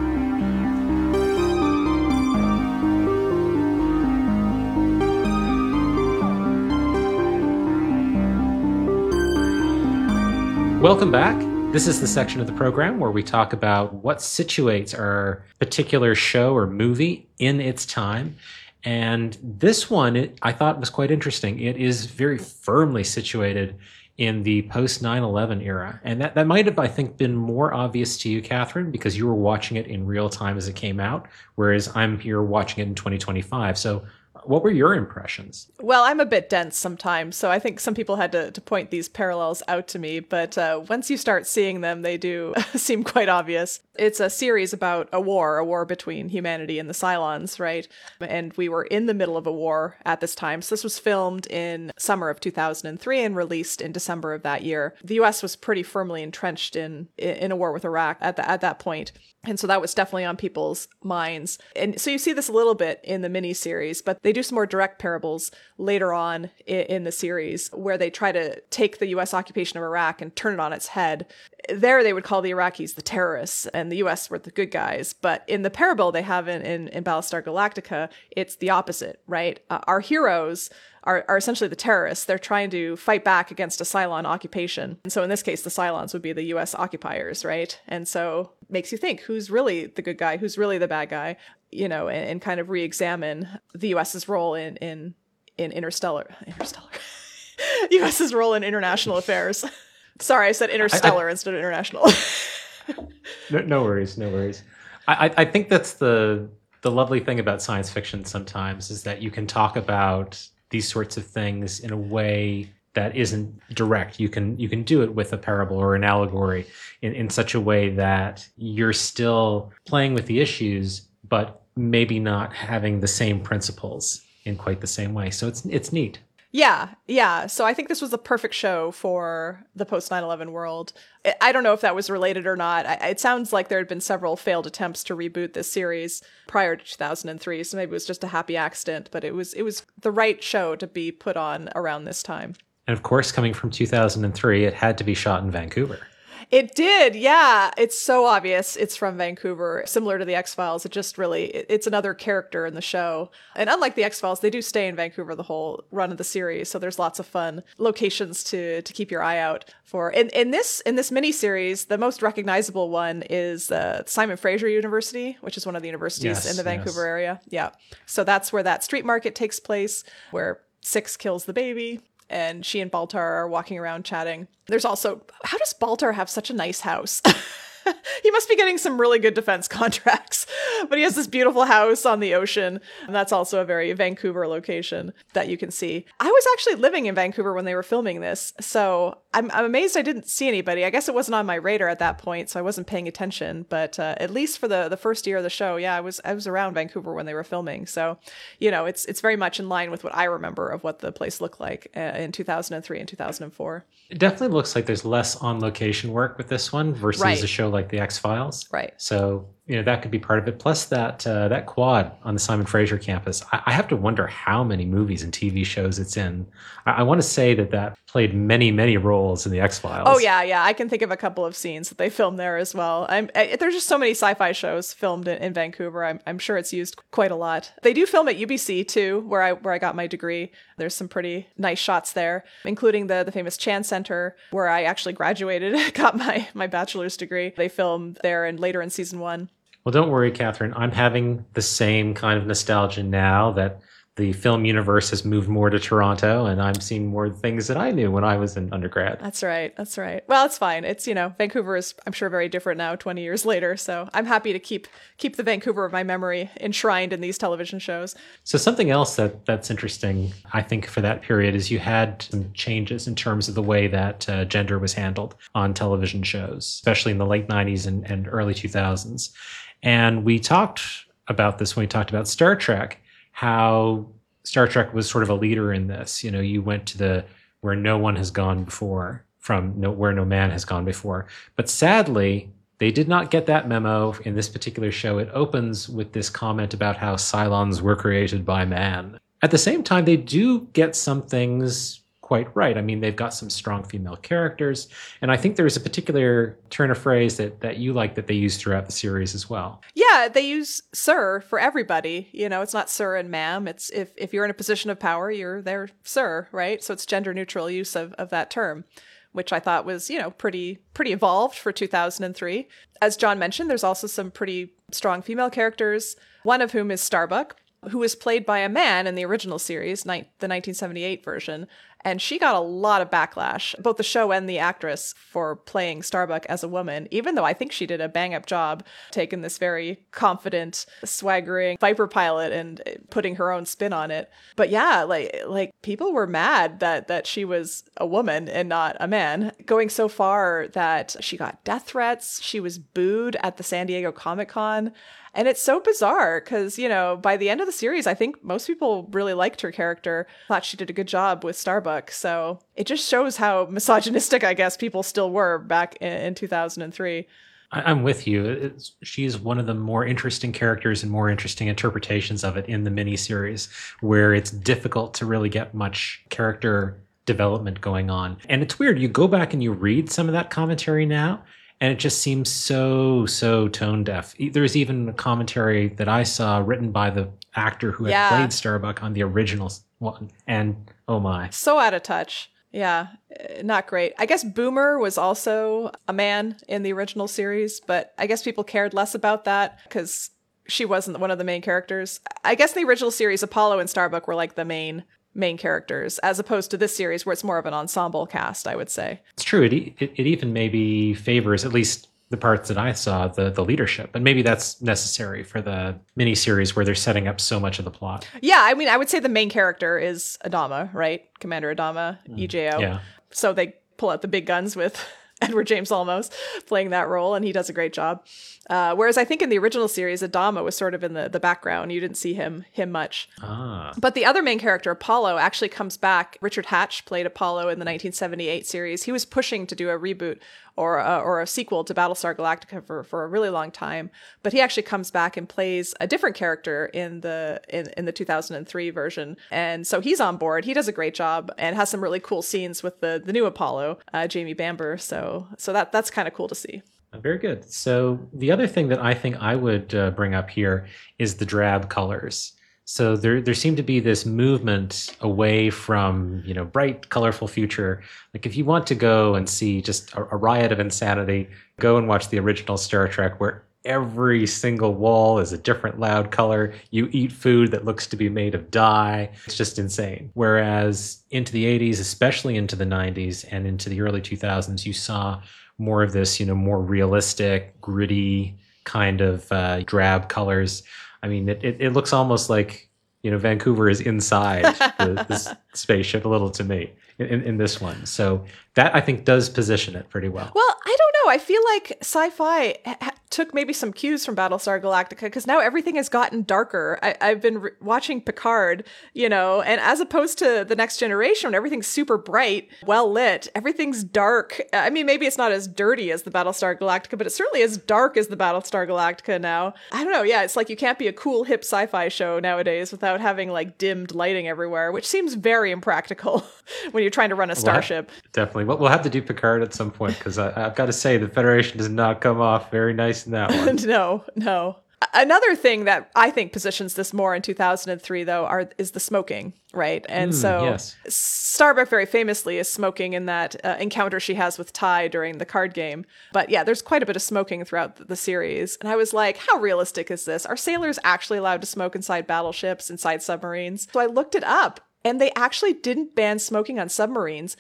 Welcome back. This is the section of the program where we talk about what situates our particular show or movie in its time. And this one, I thought was quite interesting. It is very firmly situated in the post 9/11 era. And that might have, I think, been more obvious to you, Catherine, because you were watching it in real time as it came out, whereas I'm here watching it in 2025. So what were your impressions? Well, I'm a bit dense sometimes, so I think some people had to point these parallels out to me, but once you start seeing them, they do seem quite obvious. It's a series about a war between humanity and the Cylons, right? And we were in the middle of a war at this time. So this was filmed in summer of 2003 and released in December of that year. The US was pretty firmly entrenched in a war with Iraq at that point. And so that was definitely on people's minds. And so you see this a little bit in the miniseries, but they do some more direct parables later on in the series where they try to take the US occupation of Iraq and turn it on its head. There they would call the Iraqis the terrorists and the US were the good guys. But in the parable they have in Battlestar Galactica, it's the opposite, right? Our heroes are essentially the terrorists. They're trying to fight back against a Cylon occupation. And so in this case, the Cylons would be the US occupiers, right? And so it makes you think, who's really the good guy? Who's really the bad guy? And kind of re-examine the US's role in interstellar. US's role in international affairs. Sorry, I said interstellar instead of international. No worries. I think that's the lovely thing about science fiction sometimes is that you can talk about these sorts of things in a way that isn't direct. You can do it with a parable or an allegory in such a way that you're still playing with the issues, but maybe not having the same principles in quite the same way. So it's neat. Yeah. So I think this was a perfect show for the post 9/11 world. I don't know if that was related or not. It sounds like there had been several failed attempts to reboot this series prior to 2003, so maybe it was just a happy accident, but it was the right show to be put on around this time. And of course, coming from 2003, it had to be shot in Vancouver. It did, yeah. It's so obvious it's from Vancouver. Similar to the X-Files, it's another character in the show. And unlike the X-Files, they do stay in Vancouver the whole run of the series, so there's lots of fun locations to keep your eye out for. In this miniseries, the most recognizable one is Simon Fraser University, which is one of the universities in the Vancouver area. Yeah. So that's where that street market takes place, where Six kills the baby. And she and Baltar are walking around chatting. There's also, how does Baltar have such a nice house? He must be getting some really good defense contracts. But he has this beautiful house on the ocean. And that's also a very Vancouver location that you can see. I was actually living in Vancouver when they were filming this. So I'm amazed I didn't see anybody. I guess it wasn't on my radar at that point, so I wasn't paying attention. But at least for the first year of the show, yeah, I was around Vancouver when they were filming. So, it's very much in line with what I remember of what the place looked like in 2003 and 2004. It definitely looks like there's less on-location work with this one versus a show like The X-Files. Right. So that could be part of it. Plus that quad on the Simon Fraser campus. I have to wonder how many movies and TV shows it's in. I want to say that played many, many roles in the X-Files. Oh yeah. I can think of a couple of scenes that they filmed there as well. There's just so many sci-fi shows filmed in Vancouver. I'm sure it's used quite a lot. They do film at UBC too, where I got my degree. There's some pretty nice shots there, including the famous Chan Center, where I actually graduated, got my bachelor's degree. They filmed there and later in season 1. Well, don't worry, Catherine. I'm having the same kind of nostalgia now that the film universe has moved more to Toronto, and I'm seeing more things that I knew when I was in undergrad. That's right. Well, it's fine. It's, Vancouver is, I'm sure, very different now, 20 years later. So I'm happy to keep the Vancouver of my memory enshrined in these television shows. So something else that's interesting, I think, for that period is you had some changes in terms of the way that gender was handled on television shows, especially in the late 90s and early 2000s. And we talked about this when we talked about Star Trek, how Star Trek was sort of a leader in this. You went to where no one has gone before, where no man has gone before. But sadly, they did not get that memo in this particular show. It opens with this comment about how Cylons were created by man. At the same time, they do get some things quite right. I mean, they've got some strong female characters. And I think there's a particular turn of phrase that you like that they use throughout the series as well. Yeah, they use sir for everybody. It's not sir and ma'am. It's if you're in a position of power, you're there, sir, right? So it's gender neutral use of that term, which I thought was, pretty evolved for 2003. As John mentioned, there's also some pretty strong female characters, one of whom is Starbuck, who was played by a man in the original series, the 1978 version. And she got a lot of backlash, both the show and the actress, for playing Starbuck as a woman, even though I think she did a bang-up job taking this very confident, swaggering Viper pilot and putting her own spin on it. But yeah, like people were mad that she was a woman and not a man, going so far that she got death threats. She was booed at the San Diego Comic-Con. And it's so bizarre because, by the end of the series, I think most people really liked her character, thought she did a good job with Starbuck. So it just shows how misogynistic, I guess, people still were back in 2003. I'm with you. She's one of the more interesting characters and more interesting interpretations of it in the miniseries, where it's difficult to really get much character development going on. And it's weird. You go back and you read some of that commentary now, and it just seems so tone deaf. There's even a commentary that I saw written by the actor who had played Starbuck on the original one. And oh my. So out of touch. Yeah, not great. I guess Boomer was also a man in the original series, but I guess people cared less about that because she wasn't one of the main characters. I guess in the original series, Apollo and Starbuck were like the main characters, as opposed to this series where it's more of an ensemble cast, I would say. It's true. It even maybe favors, at least the parts that I saw, the leadership. And maybe that's necessary for the miniseries where they're setting up so much of the plot. Yeah, I mean, I would say the main character is Adama, right? Commander Adama, EJO. Yeah. So they pull out the big guns with Edward James Olmos playing that role, and he does a great job. Whereas I think in the original series, Adama was sort of in the background. You didn't see him much. But the other main character, Apollo, actually comes back. Richard Hatch played Apollo in the 1978 series. He was pushing to do a reboot or a sequel to Battlestar Galactica for a really long time. But he actually comes back and plays a different character in the 2003 version. And so he's on board. He does a great job and has some really cool scenes with the new Apollo, Jamie Bamber. So that's kind of cool to see. Very good. So the other thing that I think I would bring up here is the drab colors. So there seemed to be this movement away from, bright, colorful future. Like if you want to go and see just a riot of insanity, go and watch the original Star Trek where every single wall is a different loud color. You eat food that looks to be made of dye. It's just insane. Whereas into the 80s, especially into the 90s and into the early 2000s, you saw more of this, more realistic, gritty kind of drab colors. I mean, it looks almost like, Vancouver is inside this spaceship a little to me in this one. So that I think does position it pretty well. Well, I don't know. I feel like sci-fi took maybe some cues from Battlestar Galactica because now everything has gotten darker. I've been watching Picard, and as opposed to The Next Generation, when everything's super bright, well lit, everything's dark. I mean, maybe it's not as dirty as the Battlestar Galactica, but it's certainly as dark as the Battlestar Galactica now. I don't know. Yeah, it's like you can't be a cool, hip sci-fi show nowadays without having like dimmed lighting everywhere, which seems very impractical when you're trying to run a starship. Definitely. We'll have to do Picard at some point because I've got to say the Federation does not come off very nice in that one. No. Another thing that I think positions this more in 2003, though, is the smoking, right? And yes. Starbuck very famously is smoking in that encounter she has with Ty during the card game. But yeah, there's quite a bit of smoking throughout the series. And I was like, how realistic is this? Are sailors actually allowed to smoke inside battleships, inside submarines? So I looked it up, and they actually didn't ban smoking on submarines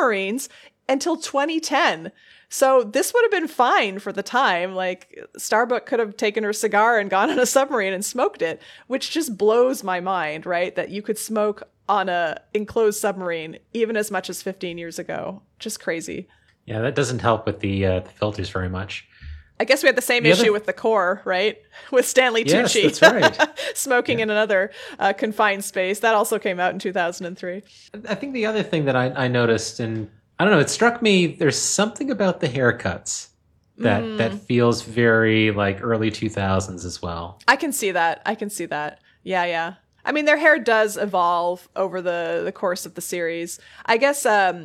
until 2010. So this would have been fine for the time. Like, Starbuck could have taken her cigar and gone on a submarine and smoked it, which just blows my mind, right? That you could smoke on a enclosed submarine even as much as 15 years ago. Just crazy. Yeah, that doesn't help with the filters very much. I guess we had the same issue with The Core, right? With Stanley Tucci. Yes, that's right. Smoking in another confined space. That also came out in 2003. I think the other thing that I noticed, and I don't know, it struck me, there's something about the haircuts that feels very like early 2000s as well. I can see that. Yeah. I mean, their hair does evolve over the course of the series. I guess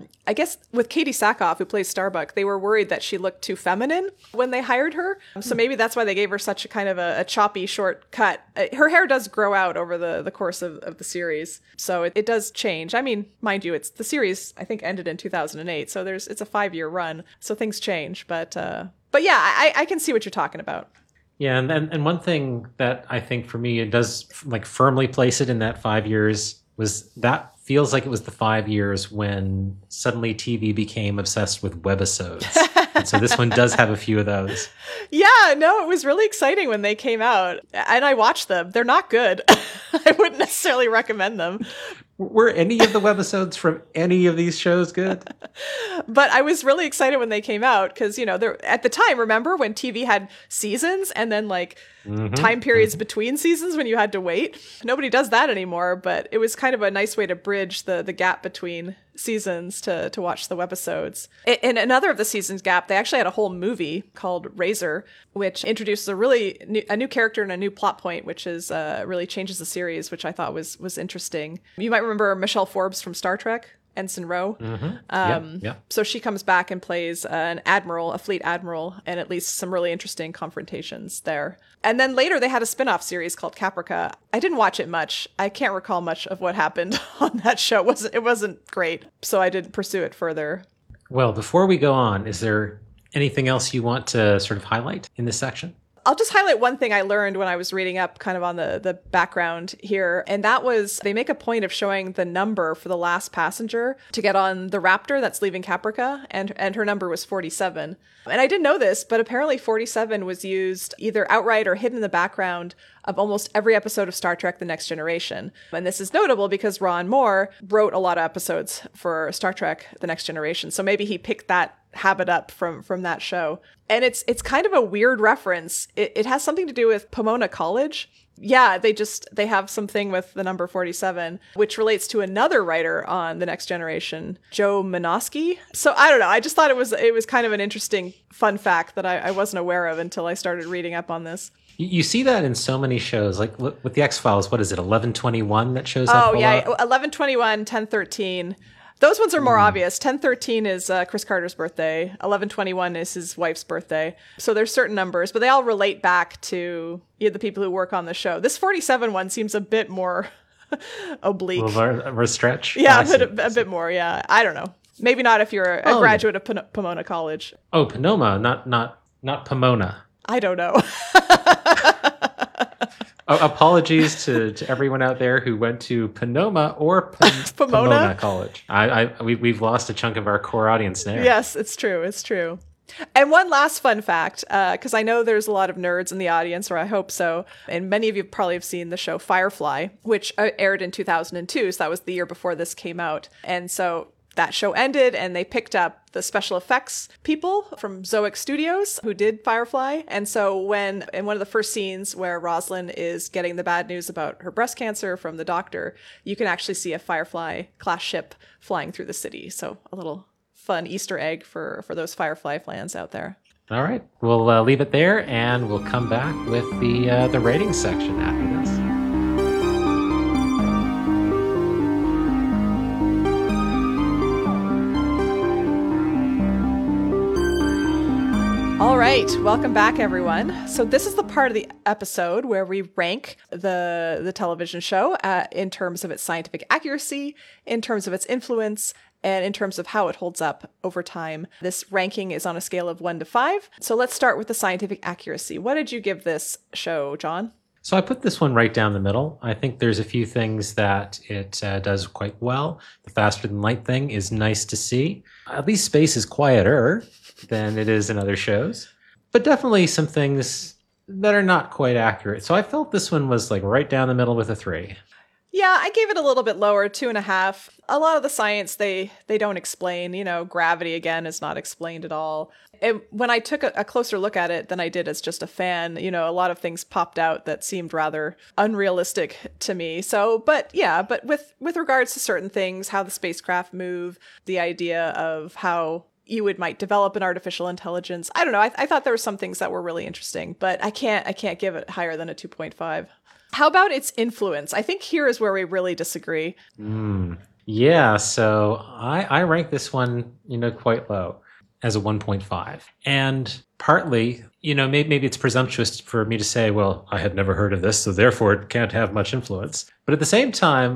with Katie Sackhoff, who plays Starbuck, they were worried that she looked too feminine when they hired her. So maybe that's why they gave her such a kind of a choppy, short cut. Her hair does grow out over the course of the series. So it does change. I mean, mind you, the series, I think, ended in 2008. So it's a 5-year run. So things change. But yeah, I can see what you're talking about. Yeah, and one thing that I think for me, it does like firmly place it in that 5 years was that feels like it was the 5 years when suddenly TV became obsessed with webisodes. And so this one does have a few of those. Yeah, no, it was really exciting when they came out. And I watched them. They're not good. I wouldn't necessarily recommend them. Were any of the webisodes from any of these shows good? But I was really excited when they came out because, at the time, remember when TV had seasons and then like time periods between seasons when you had to wait? Nobody does that anymore, but it was kind of a nice way to bridge the gap between seasons to watch the webisodes. In another of the seasons gap, they actually had a whole movie called Razor, which introduces a new character and a new plot point, which is really changes the series, which I thought was interesting. You might remember Michelle Forbes from Star Trek, Ensign Ro. Yeah. So she comes back and plays a fleet admiral, and at least some really interesting confrontations there. And then later they had a spin-off series called Caprica. I didn't watch it much. I can't recall much of what happened on that show. It wasn't great, so I didn't pursue it further. Well, before we go on, is there anything else you want to sort of highlight in this section? I'll just highlight one thing I learned when I was reading up kind of on the background here. And that was they make a point of showing the number for the last passenger to get on the Raptor that's leaving Caprica. And her number was 47. And I didn't know this, but apparently 47 was used either outright or hidden in the background of almost every episode of Star Trek: The Next Generation. And this is notable because Ron Moore wrote a lot of episodes for Star Trek: The Next Generation. So maybe he picked that habit up from that show. And it's kind of a weird reference. It has something to do with Pomona College. Yeah, they have something with the number 47, which relates to another writer on The Next Generation, Joe Menosky. So I don't know. I just thought it was kind of an interesting fun fact that I wasn't aware of until I started reading up on this. You see that in so many shows, like with the X-Files. What is it, 1121 that shows up? Oh yeah, 1121, 1013. Those ones are more obvious. 1013 is Chris Carter's birthday. 1121 is his wife's birthday. So there's certain numbers, but they all relate back to the people who work on the show. This 47 one seems a bit more oblique. A little more stretch? Yeah, a bit more, yeah. I don't know. Maybe not if you're a graduate of Pomona College. Oh, Pomona, not Pomona. I don't know. Apologies to everyone out there who went to Pomona or Pomona College. We've lost a chunk of our core audience there. Yes, it's true. And one last fun fact, because I know there's a lot of nerds in the audience, or I hope so, and many of you probably have seen the show Firefly, which aired in 2002, so that was the year before this came out. And so that show ended, and they picked up the special effects people from Zoic Studios who did Firefly. And so when, in one of the first scenes where Rosalind is getting the bad news about her breast cancer from the doctor, you can actually see a Firefly-class ship flying through the city. So a little fun Easter egg for those Firefly fans out there. All right, we'll leave it there, and we'll come back with the rating section after this. All right, welcome back, everyone. So this is the part of the episode where we rank the television show in terms of its scientific accuracy, in terms of its influence, and in terms of how it holds up over time. This ranking is on a scale of 1 to 5. So let's start with the scientific accuracy. What did you give this show, John? So I put this one right down the middle. I think there's a few things that it does quite well. The faster than light thing is nice to see. At least space is quieter than it is in other shows. But definitely some things that are not quite accurate. So I felt this one was like right down the middle with a 3. Yeah, I gave it a little bit lower, 2.5. A lot of the science they don't explain. Gravity, again, is not explained at all. When I took a closer look at it than I did as just a fan, a lot of things popped out that seemed rather unrealistic to me. So, but with regards to certain things, how the spacecraft move, the idea of how you might develop an artificial intelligence. I don't know. I thought there were some things that were really interesting, but I can't give it higher than a 2.5. How about its influence? I think here is where we really disagree. Yeah, so I rank this one, quite low as a 1.5. And partly, maybe it's presumptuous for me to say, well, I had never heard of this, so therefore it can't have much influence. But at the same time,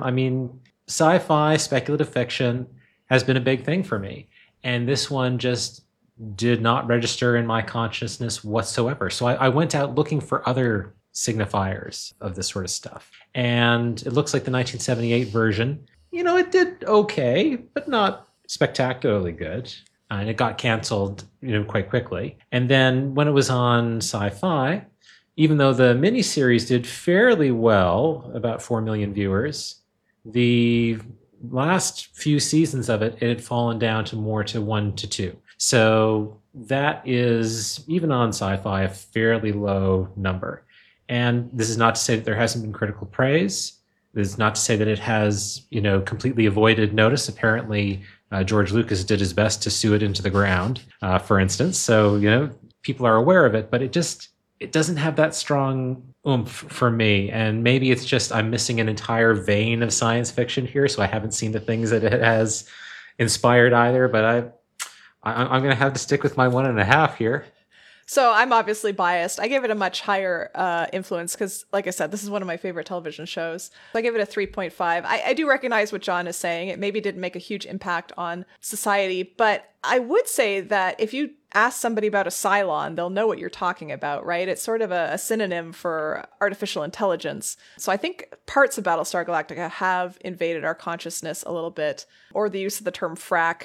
sci-fi, speculative fiction has been a big thing for me. And this one just did not register in my consciousness whatsoever. So I went out looking for other signifiers of this sort of stuff. And it looks like the 1978 version, it did okay, but not spectacularly good. And it got canceled, quite quickly. And then when it was on Sci-Fi, even though the miniseries did fairly well, about 4 million viewers, the last few seasons of it had fallen down to 1 to 2. So that is, even on Sci-Fi, a fairly low number. And this is not to say that there hasn't been critical praise. This is not to say that it has, completely avoided notice. Apparently, George Lucas did his best to sue it into the ground, for instance. So, people are aware of it, but it doesn't have that strong oomph for me. And maybe it's just I'm missing an entire vein of science fiction here, so I haven't seen the things that it has inspired either. But I'm going to have to stick with my 1.5 here. So I'm obviously biased. I gave it a much higher influence because, like I said, this is one of my favorite television shows. So I give it a 3.5. I do recognize what John is saying. It maybe didn't make a huge impact on society, but I would say that if you ask somebody about a Cylon, they'll know what you're talking about, right? It's sort of a synonym for artificial intelligence. So I think parts of Battlestar Galactica have invaded our consciousness a little bit, or the use of the term frack.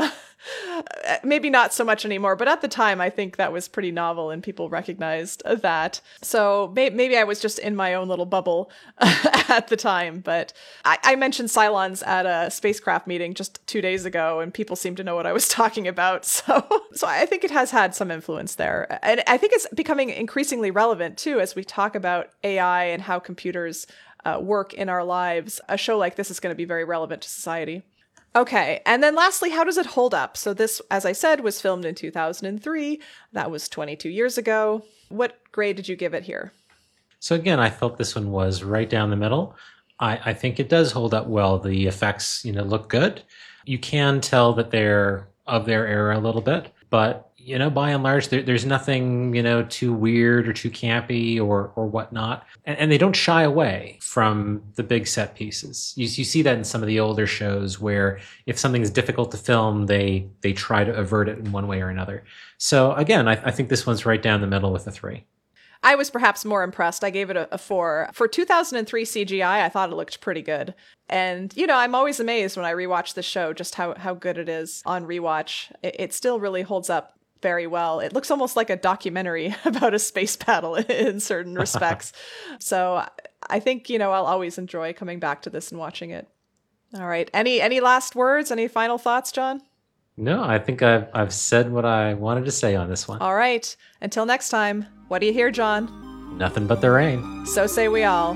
Maybe not so much anymore, but at the time I think that was pretty novel and people recognized that. So maybe I was just in my own little bubble at the time, but I mentioned Cylons at a spacecraft meeting just 2 days ago and people seem to know what I was talking about. So I think it has had some influence there. And I think it's becoming increasingly relevant too as we talk about AI and how computers work in our lives. A show like this is going to be very relevant to society. Okay, and then lastly, how does it hold up? So this, as I said, was filmed in 2003. That was 22 years ago. What grade did you give it here? So again, I felt this one was right down the middle. I think it does hold up well. The effects, look good. You can tell that they're of their era a little bit, but by and large, there's nothing, too weird or too campy or whatnot. And they don't shy away from the big set pieces. You see that in some of the older shows where if something's difficult to film, they try to avert it in one way or another. So again, I think this one's right down the middle with a 3. I was perhaps more impressed. I gave it a 4. For 2003 CGI, I thought it looked pretty good. And, I'm always amazed when I rewatch the show just how good it is on rewatch. It still really holds up very well. It looks almost like a documentary about a space battle in certain respects. So I think, I'll always enjoy coming back to this and watching it. All right. Any last words? Any final thoughts, John? No, I think I've said what I wanted to say on this one. All right. Until next time, what do you hear, John? Nothing but the rain. So say we all.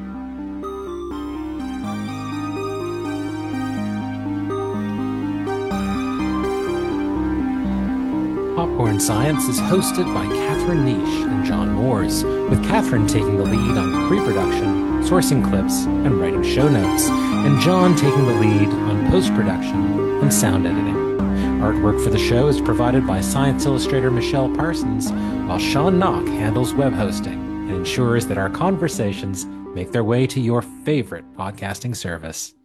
Popcorn Science is hosted by Catherine Niche and John Moores, with Catherine taking the lead on pre-production, sourcing clips, and writing show notes, and John taking the lead on post-production and sound editing. Artwork for the show is provided by Science Illustrator Michelle Parsons, while Sean Knock handles web hosting and ensures that our conversations make their way to your favorite podcasting service.